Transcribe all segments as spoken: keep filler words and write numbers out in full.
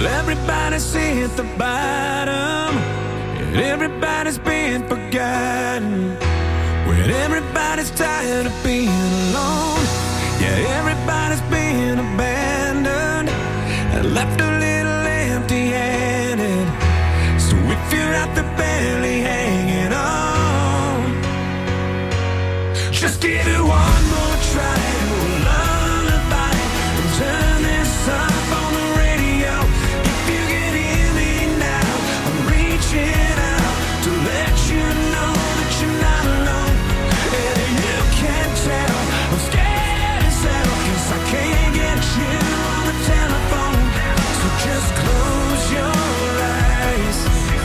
Everybody's hit the bottom, and everybody's been forgotten. When everybody's tired of being alone, yeah, everybody's been abandoned and left a little empty-handed. So if you're out there barely hanging on, just give it one more try to a lullaby and turn this up on the radio. If you can hear me now, I'm reaching out to let you know that you're not alone. And you can't tell, I'm scared as hell, 'cause I can't get you on the telephone. So just close your eyes.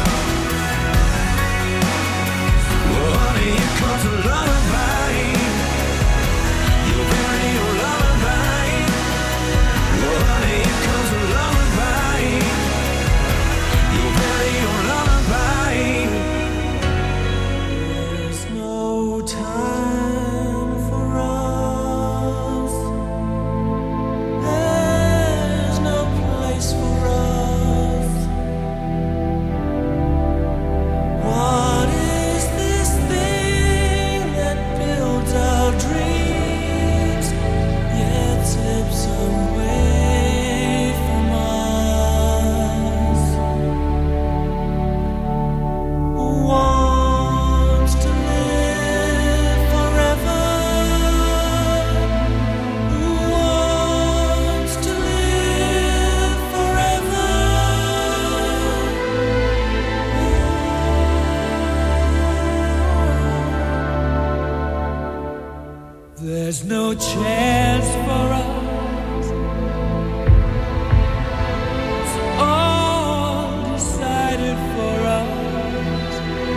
Well, honey, it comes a lullaby. Your very own lullaby. Well, honey, it comes a lullaby. Your very own lullaby. There's no time for us. There's no place for us. What is this thing that builds our dreams, yet slips away from us? Who wants to live forever? Who wants to live forever? There's no chance for us. It's all decided for us.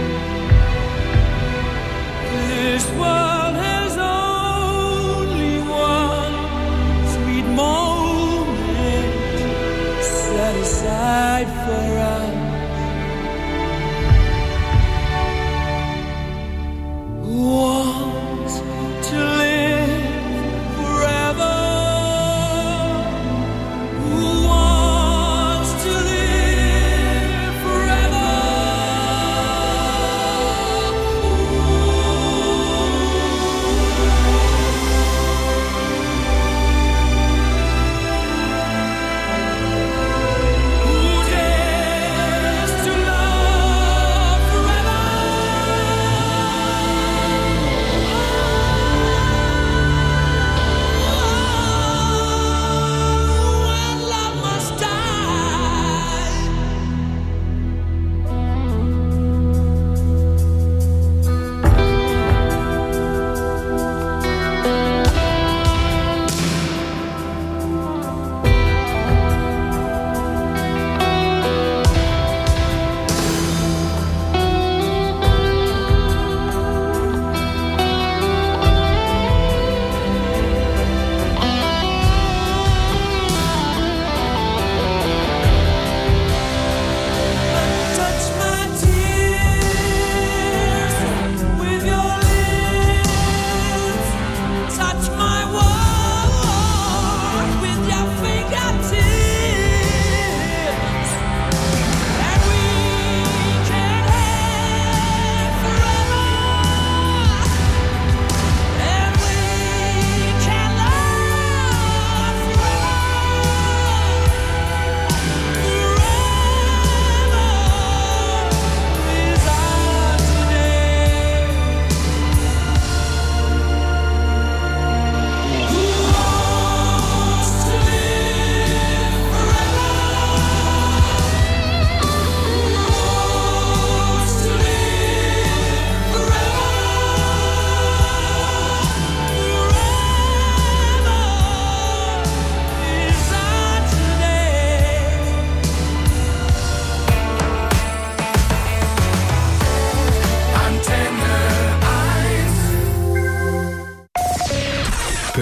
This world has only one sweet moment set aside for us. Who wants to live forever? Who wants to live forever? Who dare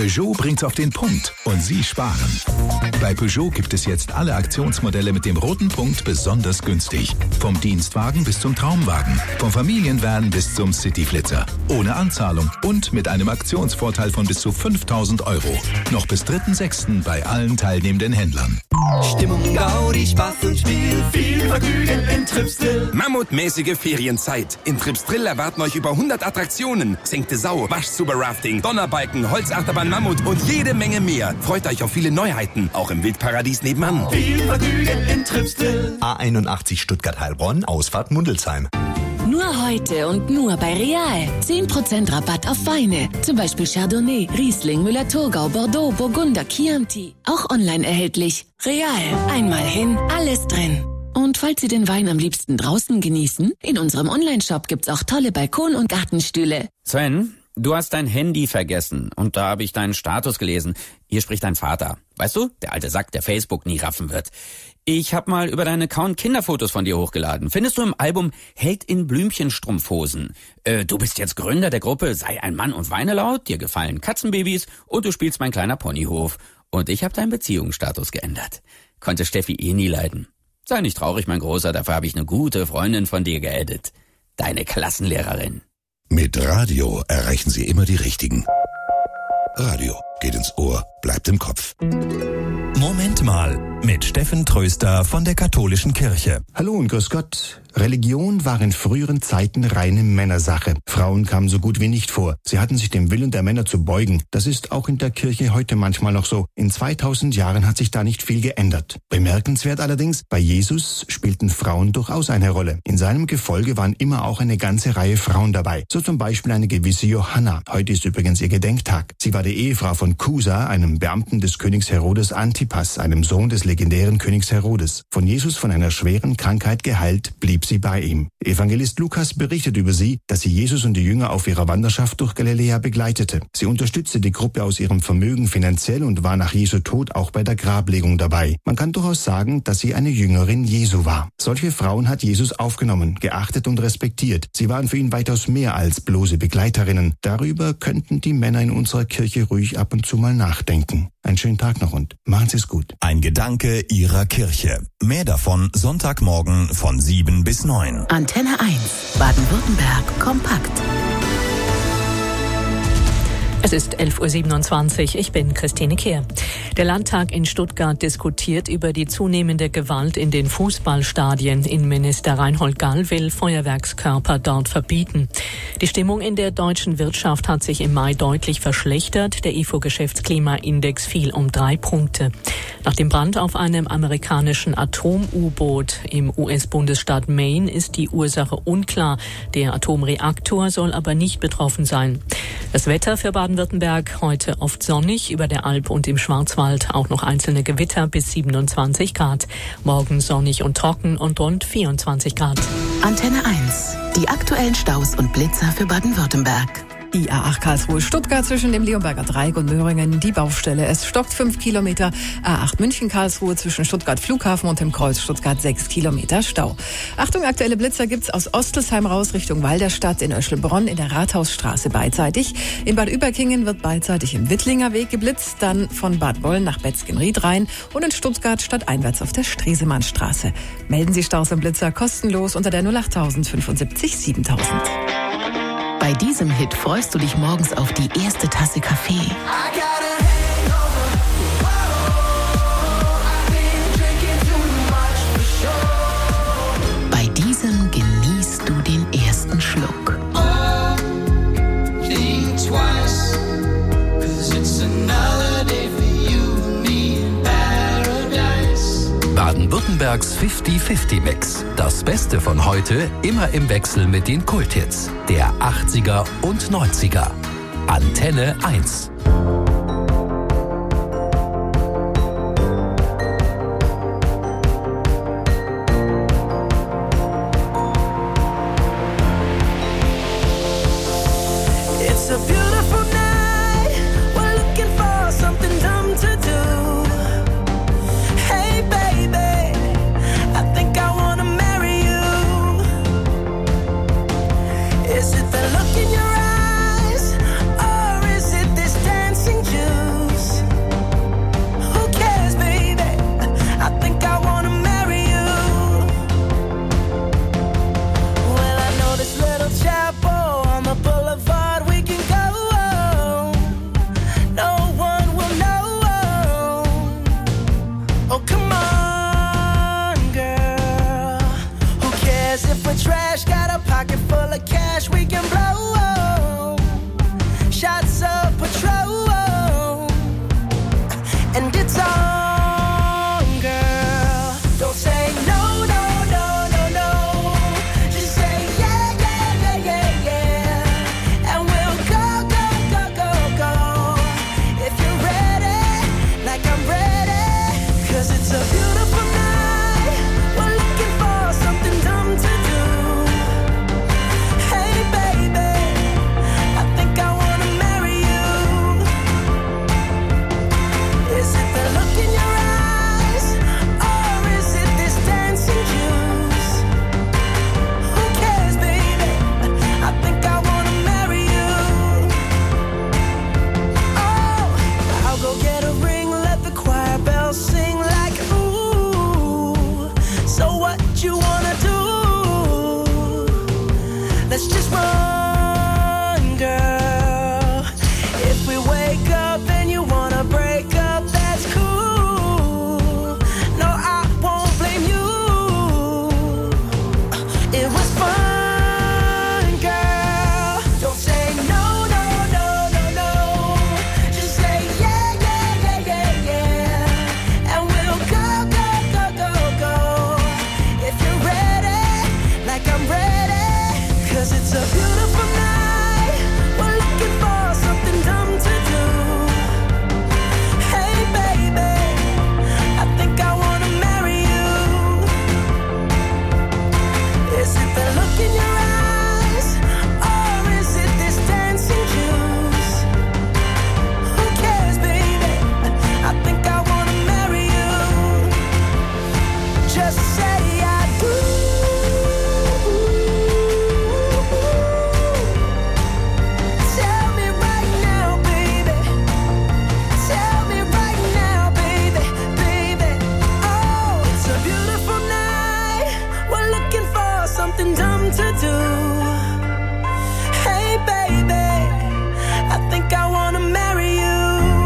Peugeot bringt's auf den Punkt und Sie sparen. Bei Peugeot gibt es jetzt alle Aktionsmodelle mit dem roten Punkt besonders günstig. Vom Dienstwagen bis zum Traumwagen, vom Familienvan bis zum Cityflitzer. Ohne Anzahlung und mit einem Aktionsvorteil von bis zu fünftausend Euro. Noch bis dritten sechsten bei allen teilnehmenden Händlern. Stimmung, Gaudi, Spaß und Spiel, viel Vergnügen in Tripsdrill. Mammutmäßige Ferienzeit. In Tripsdrill erwarten euch über hundert Attraktionen. Senkte Sau, Waschzuber-Rafting, Donnerbalken, Holzachterbahn Mammut und jede Menge mehr. Freut euch auf viele Neuheiten, auch im Wildparadies nebenan. Viel Vergnügen in Tripsdrill. A einundachtzig Stuttgart-Heilbronn, Ausfahrt Mundelsheim. Nur heute und nur bei Real. zehn Prozent Rabatt auf Weine. Zum Beispiel Chardonnay, Riesling, Müller-Thurgau, Bordeaux, Burgunder, Chianti. Auch online erhältlich. Real. Einmal hin, alles drin. Und falls Sie den Wein am liebsten draußen genießen, in unserem Onlineshop gibt's auch tolle Balkon- und Gartenstühle. Sven, du hast dein Handy vergessen und da habe ich deinen Status gelesen. Hier spricht dein Vater. Weißt du, der alte Sack, der Facebook nie raffen wird. Ich hab mal über deinen Account Kinderfotos von dir hochgeladen. Findest du im Album Held in Blümchenstrumpfhosen. Äh, du bist jetzt Gründer der Gruppe Sei ein Mann und weine laut, dir gefallen Katzenbabys und du spielst Mein kleiner Ponyhof. Und ich hab deinen Beziehungsstatus geändert. Konnte Steffi eh nie leiden. Sei nicht traurig, mein Großer, dafür habe ich eine gute Freundin von dir geaddet. Deine Klassenlehrerin. Mit Radio erreichen Sie immer die Richtigen. Radio geht ins Ohr, bleibt im Kopf. Moment mal, mit Steffen Tröster von der Katholischen Kirche. Hallo und grüß Gott. Religion war in früheren Zeiten reine Männersache. Frauen kamen so gut wie nicht vor. Sie hatten sich dem Willen der Männer zu beugen. Das ist auch in der Kirche heute manchmal noch so. In zweitausend Jahren hat sich da nicht viel geändert. Bemerkenswert allerdings, bei Jesus spielten Frauen durchaus eine Rolle. In seinem Gefolge waren immer auch eine ganze Reihe Frauen dabei. So zum Beispiel eine gewisse Johanna. Heute ist übrigens ihr Gedenktag. Sie war die Ehefrau von Chusa, einem Beamten des Königs Herodes Antipas, einem Sohn des legendären Königs Herodes. Von Jesus von einer schweren Krankheit geheilt, blieb sie bei ihm. Evangelist Lukas berichtet über sie, dass sie Jesus und die Jünger auf ihrer Wanderschaft durch Galiläa begleitete. Sie unterstützte die Gruppe aus ihrem Vermögen finanziell und war nach Jesu Tod auch bei der Grablegung dabei. Man kann durchaus sagen, dass sie eine Jüngerin Jesu war. Solche Frauen hat Jesus aufgenommen, geachtet und respektiert. Sie waren für ihn weitaus mehr als bloße Begleiterinnen. Darüber könnten die Männer in unserer Kirche ruhig ab und zu mal nachdenken. Einen schönen Tag noch und machen Sie es gut. Ein Gedanke Ihrer Kirche. Mehr davon Sonntagmorgen von sieben bis neun. Antenne eins. Baden-Württemberg kompakt. Es ist elf Uhr siebenundzwanzig, ich bin Christine Kehr. Der Landtag in Stuttgart diskutiert über die zunehmende Gewalt in den Fußballstadien. Innenminister Reinhold Gall will Feuerwerkskörper dort verbieten. Die Stimmung in der deutschen Wirtschaft hat sich im Mai deutlich verschlechtert. Der I F O-Geschäftsklimaindex fiel um drei Punkte. Nach dem Brand auf einem amerikanischen Atom-U-Boot im U S-Bundesstaat Maine ist die Ursache unklar. Der Atomreaktor soll aber nicht betroffen sein. Das Wetter für Baden-Württemberg heute oft sonnig, über der Alp und im Schwarzwald auch noch einzelne Gewitter bis siebenundzwanzig Grad. Morgen sonnig und trocken und rund vierundzwanzig Grad. Antenne eins. Die aktuellen Staus und Blitzer für Baden-Württemberg. I A acht Karlsruhe-Stuttgart zwischen dem Leonberger Dreieck und Möhringen, die Baustelle. Es stockt fünf Kilometer. A acht München-Karlsruhe zwischen Stuttgart-Flughafen und dem Kreuz Stuttgart sechs Kilometer Stau. Achtung, aktuelle Blitzer gibt's aus Ostelsheim raus Richtung Walderstadt, in Öschelbronn, in der Rathausstraße beidseitig. In Bad Überkingen wird beidseitig im Wittlinger Weg geblitzt, dann von Bad Boll nach Betzgenried rein und in Stuttgart stadteinwärts auf der Stresemannstraße. Melden Sie Staus und Blitzer kostenlos unter der null acht null fünfundsiebzig siebentausend. Bei diesem Hit freust du dich morgens auf die erste Tasse Kaffee. Bei diesem genießt du den ersten Schluck. Baden-Württembergs fünfzig fünfzig Mix. Das Beste von heute immer im Wechsel mit den Kulthits der achtziger und neunziger. Antenne eins. It's a beautiful night. We're looking for something dumb to do. Hey baby, I think I wanna marry you. Is it the look in your eyes, or is it this dance beautiful night. We're looking for something dumb to do. Hey baby, I think I wanna marry you. Is it the look in your eyes, or is it this dancing juice? Who cares, baby? I think I wanna marry you. Oh, I'll go get a ring, let the choir bells sing like ooh. So what you wanna do? Let's just run, girl. If we wake up and you wanna break up, that's cool. No, I won't blame you. It was fun, girl. Don't say no, no, no, no, no. Just say yeah, yeah, yeah, yeah, yeah. And we'll go, go, go, go, go. If you're ready, like I'm ready. 'Cause it's a beautiful night. We're looking for something dumb to do. Hey baby, I think I wanna marry you. Is it the look in your eyes, or is it this dancing juice? Who cares, baby? I think I wanna marry you. Just say I do. Tell me right now, baby. Tell me right now, baby, baby. Oh, it's a beautiful night. We're looking for something dumb to do. Hey, baby, I think I wanna marry you.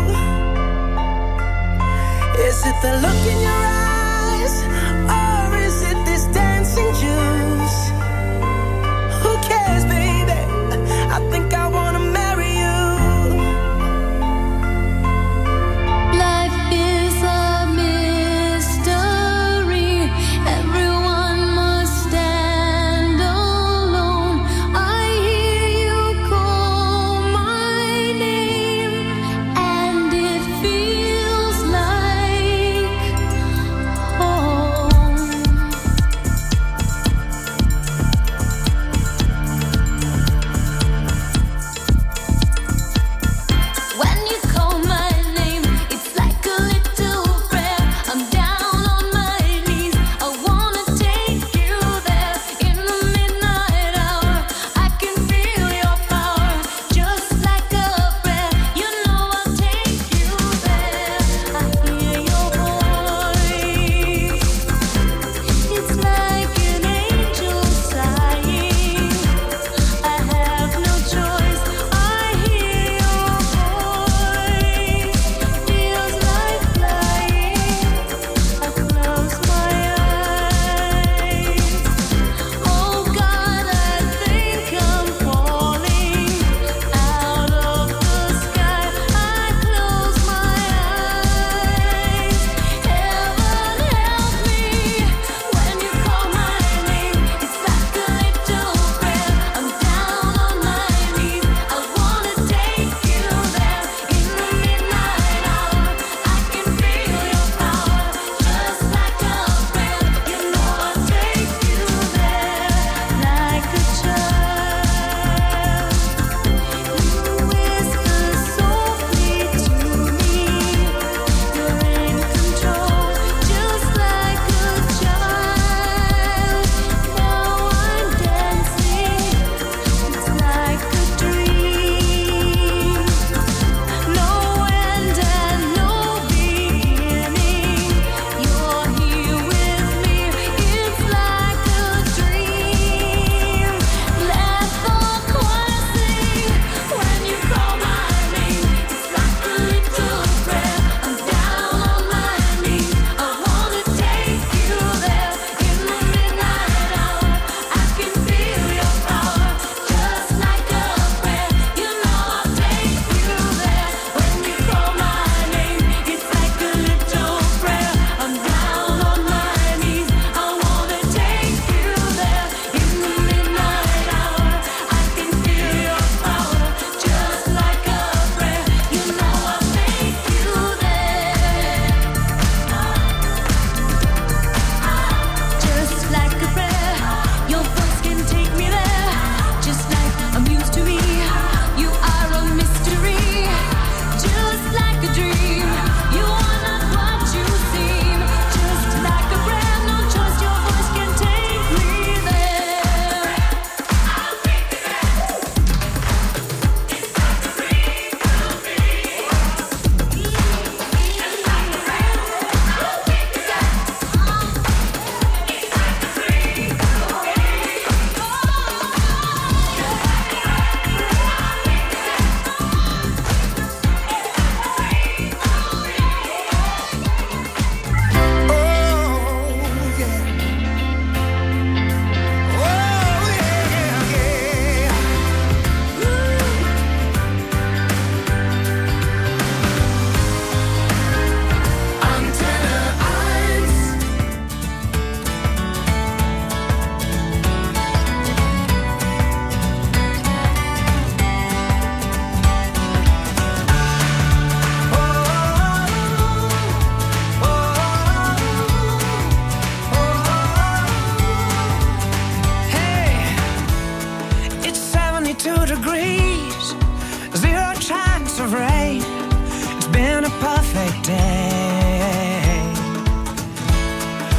Is it the look in your eyes, or is it this dancing juice? Who cares, baby? I think I wanna marry you. Life is a mystery. Everyone must stand alone. I hear you call my name, and it feels like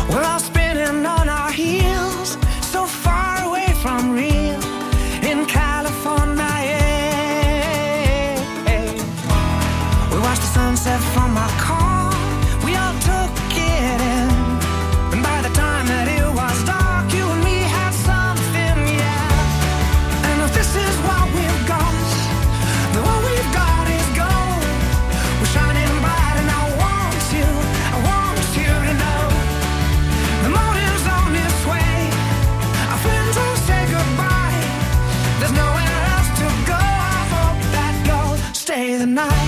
We're all spinning on our heels, so far away from real in California. Yeah. We watched the sunset from our car, we all took it in, and by the time that it was dark, you and me had something, yeah. And if this is what we've got, then what we've got is gold. We're shining bright and I want you, I want you to know the motive's on its way. Our friends will say goodbye, there's nowhere else to go. I hope that you'll stay the night.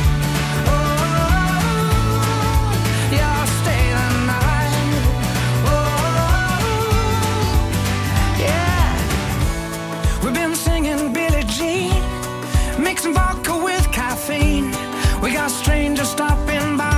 Mixing vodka with caffeine, we got strangers stopping by.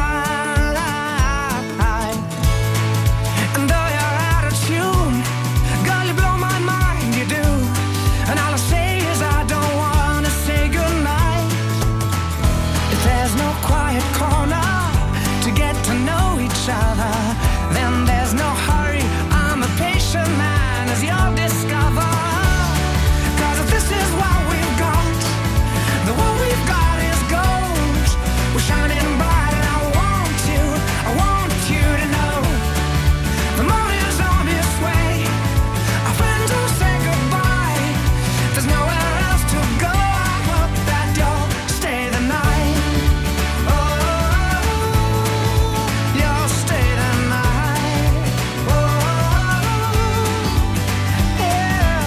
And though you're out of tune, girl, you blow my mind, you do. And all I say is I don't wanna say goodnight. If there's no quiet corner to get to know each other, then there's no hurry, I'm a patient man, as you'll discover. Cause if this is what we've got, the what we've got is gold. We're shining bright and I want you, I want you to know the morning's on its way. Our friends will say goodbye, there's nowhere else to go. I hope that you'll stay the night. Oh, you'll stay the night. Oh, yeah.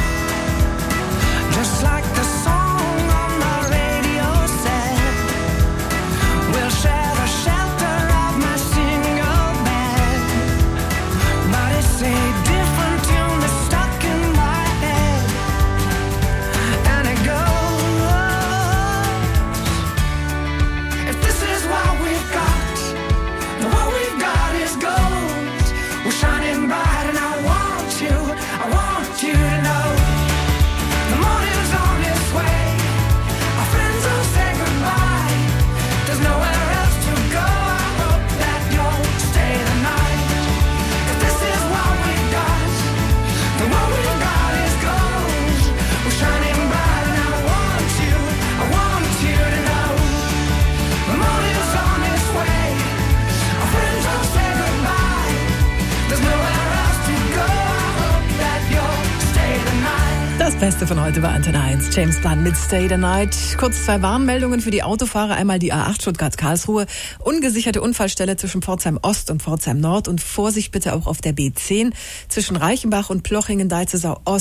Just like the song on the radio said, we'll share the shelter of my single bed. But it's a different tune that's stuck in my head, and it goes, if this is what we've got, then what we've got is gold. We're shining bright and I want you, I want you to know the morning's on its way. Our friends will say goodbye, there's nowhere else to go. I hope that you'll stay the night. If this is what we've got, then what we've got is gold. We're shining bright and I want you, I want you to know the morning's on its way. Our friends will say goodbye, there's nowhere else to go. I hope that you'll stay the night. Das Beste von heute bei Antenne eins. James Blunt mit Stay the Night. Kurz zwei Warnmeldungen für die Autofahrer. Einmal die A acht Stuttgart-Karlsruhe. Ungesicherte Unfallstelle zwischen Pforzheim Ost und Pforzheim Nord. Und Vorsicht bitte auch auf der B zehn zwischen Reichenbach und Plochingen-Deizesau Ost.